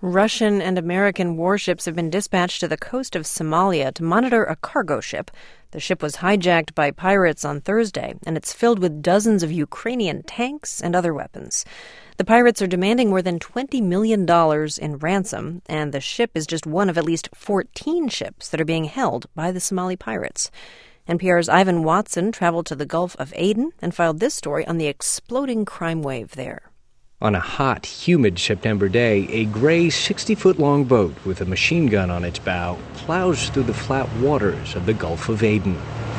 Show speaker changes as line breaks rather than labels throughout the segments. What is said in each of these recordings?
Russian and American warships have been dispatched to the coast of Somalia to monitor a cargo ship. The ship was hijacked by pirates on Thursday, and it's filled with dozens of Ukrainian tanks and other weapons. The pirates are demanding more than $20 million in ransom, and the ship is just one of at least 14 ships that are being held by the Somali pirates. NPR's Ivan Watson traveled to the Gulf of Aden and filed this story on the exploding crime wave there.
On a hot, humid September day, a gray 60-foot-long boat with a machine gun on its bow plows through the flat waters of the Gulf of Aden.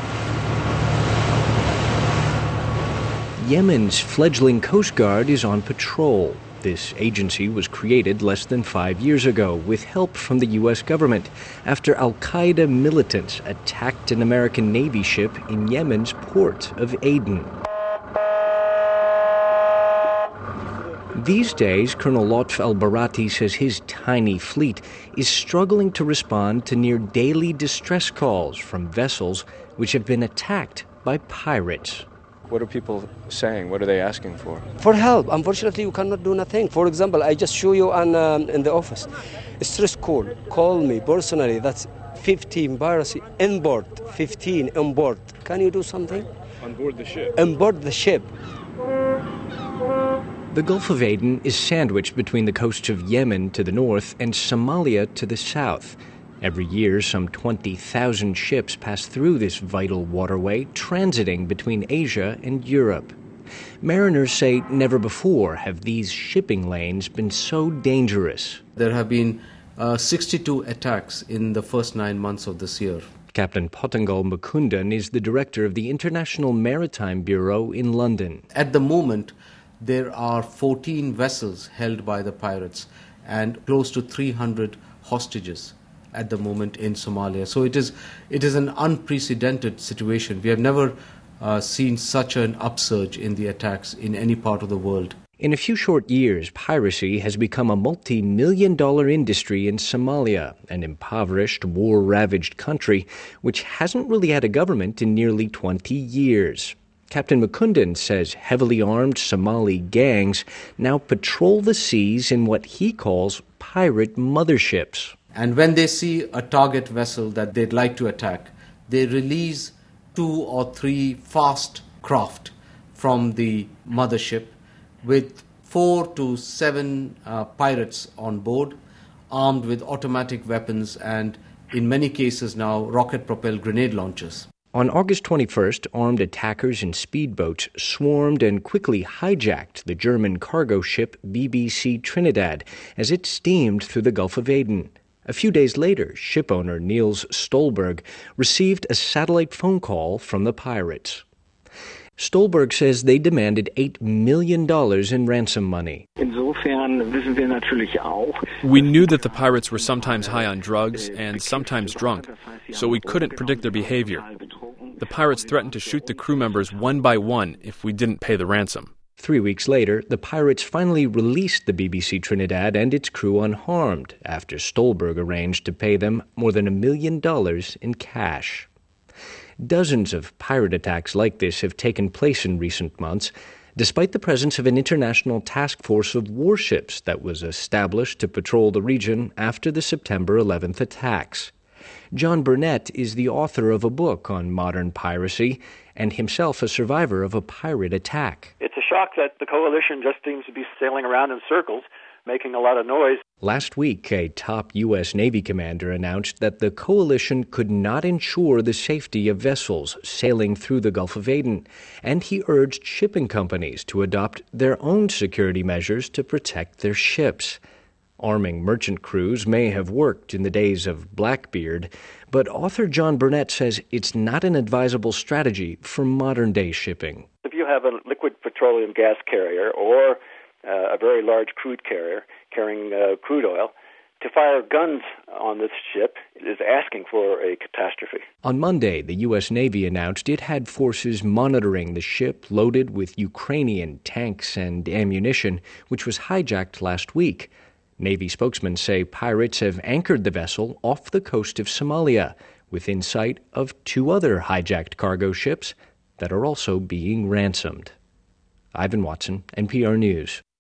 Yemen's fledgling Coast Guard is on patrol. This agency was created less than 5 years ago with help from the U.S. government after al-Qaeda militants attacked an American Navy ship in Yemen's port of Aden. These days, Colonel Lotf al-Barati says his tiny fleet is struggling to respond to near daily distress calls from vessels which have been attacked by pirates.
What are people saying? What are they asking for?
For help. Unfortunately, you cannot do nothing. For example, I just show you in the office. Stress call. Call me personally. That's 15 piracy on board. 15 on board. Can you do something?
On board the ship?
On board the ship.
The Gulf of Aden is sandwiched between the coasts of Yemen to the north and Somalia to the south. Every year, some 20,000 ships pass through this vital waterway, transiting between Asia and Europe. Mariners say never before have these shipping lanes been so dangerous.
There have been 62 attacks in the first 9 months of this year.
Captain Pottengal Mukundan is the director of the International Maritime Bureau in London.
At the moment, there are 14 vessels held by the pirates and close to 300 hostages at the moment in Somalia. So it is an unprecedented situation. We have never seen such an upsurge in the attacks in any part of the world.
In a few short years, piracy has become a multi-million-dollar industry in Somalia, an impoverished, war-ravaged country which hasn't really had a government in nearly 20 years. Captain Mukundan says heavily armed Somali gangs now patrol the seas in what he calls pirate motherships.
And when they see a target vessel that they'd like to attack, they release 2 or 3 fast craft from the mothership with 4 to 7 pirates on board, armed with automatic weapons and, in many cases now, rocket-propelled grenade launchers.
On August 21st, armed attackers in speedboats swarmed and quickly hijacked the German cargo ship BBC Trinidad as it steamed through the Gulf of Aden. A few days later, shipowner Niels Stolberg received a satellite phone call from the pirates. Stolberg says they demanded $8 million in ransom money.
We knew that the pirates were sometimes high on drugs and sometimes drunk, so we couldn't predict their behavior. The pirates threatened to shoot the crew members one by one if we didn't pay the ransom.
3 weeks later, the pirates finally released the BBC Trinidad and its crew unharmed after Stolberg arranged to pay them more than $1 million in cash. Dozens of pirate attacks like this have taken place in recent months, despite the presence of an international task force of warships that was established to patrol the region after the September 11th attacks. John Burnett is the author of a book on modern piracy and himself a survivor of a pirate attack.
It's a shock that the coalition just seems to be sailing around in circles, making a lot of noise.
Last week, a top U.S. Navy commander announced that the coalition could not ensure the safety of vessels sailing through the Gulf of Aden, and he urged shipping companies to adopt their own security measures to protect their ships. Arming merchant crews may have worked in the days of Blackbeard, but author John Burnett says it's not an advisable strategy for modern-day shipping.
If you have a liquid petroleum gas carrier or a very large crude carrier carrying crude oil, to fire guns on this ship is asking for a catastrophe.
On Monday, the U.S. Navy announced it had forces monitoring the ship loaded with Ukrainian tanks and ammunition, which was hijacked last week. Navy spokesmen say pirates have anchored the vessel off the coast of Somalia, within sight of 2 other hijacked cargo ships that are also being ransomed. Ivan Watson, NPR News.